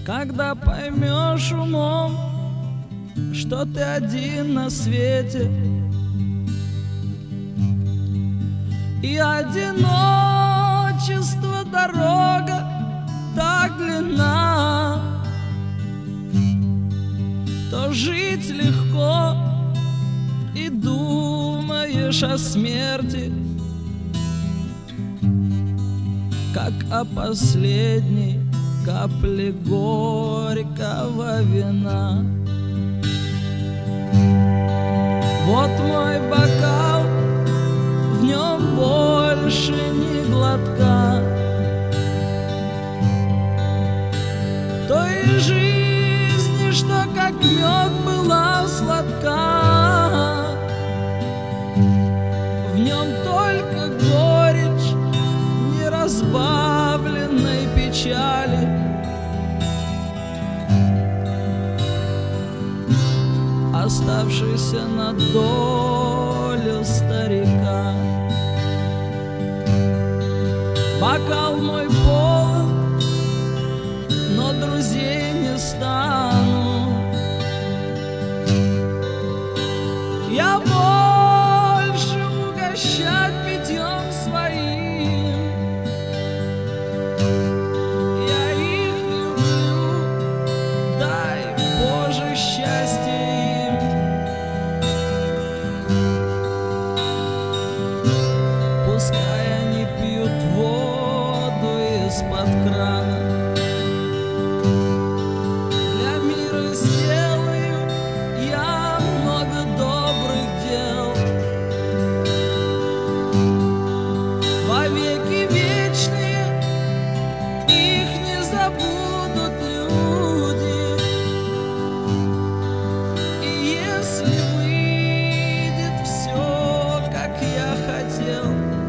Когда поймешь умом, что ты один на свете, и одиночество дорога так длинна, то жить легко и думаешь о смерти, как о последней капле горького вина. Вот мой бокал, в нем больше ни глотка той жизни, что как мед была сладка. В нем только горечь неразбавленной печали, оставшийся на долю старика. Бокал мой полон, но друзей не стану. Я больше угощать питьем своим. Я их люблю, дай Боже счастье им. Пускай они пьют воду из-под крана. Для мира сделаю я много добрых дел. Во веки вечные их не забудут люди. И если выйдет все, как я хотел,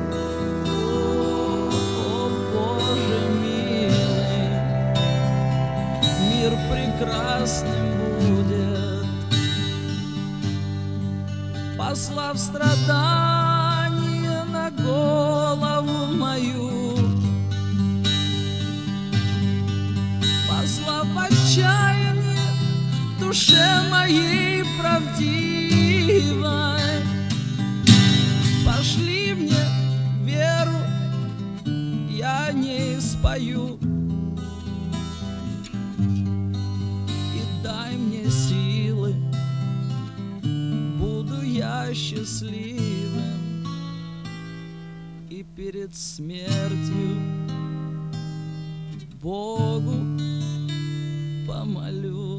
о Боже милый, мир прекрасным будет, послав страдания на голову мою, послав отчаяние душе моей правдивой. Пошли мне веру, я не спою, и дай мне силы, буду я счастливым, и перед смертью Богу помолюсь.